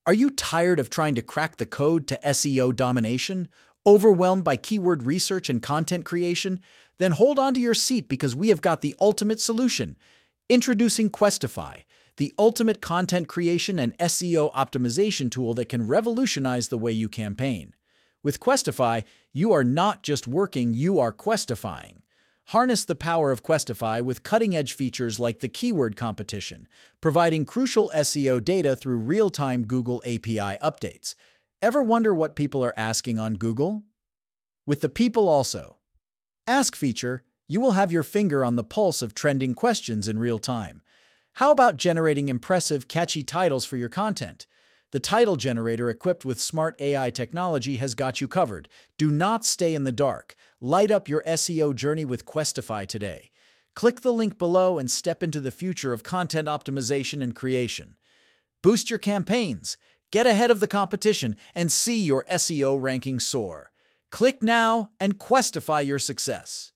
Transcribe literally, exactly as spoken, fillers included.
Are you tired of trying to crack the code to S E O domination? Overwhelmed by keyword research and content creation? Then hold on to your seat because we have got the ultimate solution. Introducing Questify, the ultimate content creation and S E O optimization tool that can revolutionize the way you campaign. With Questify, you are not just working, you are questifying. Harness the power of Questify with cutting-edge features like the keyword competition, providing crucial S E O data through real-time Google A P I updates. Ever wonder what people are asking on Google? With the People Also Ask feature, you will have your finger on the pulse of trending questions in real time. How about generating impressive, catchy titles for your content? The title generator equipped with smart A I technology has got you covered. Do not stay in the dark. Light up your S E O journey with Questify today. Click the link below and step into the future of content optimization and creation. Boost your campaigns, get ahead of the competition, and see your S E O ranking soar. Click now and Questify your success.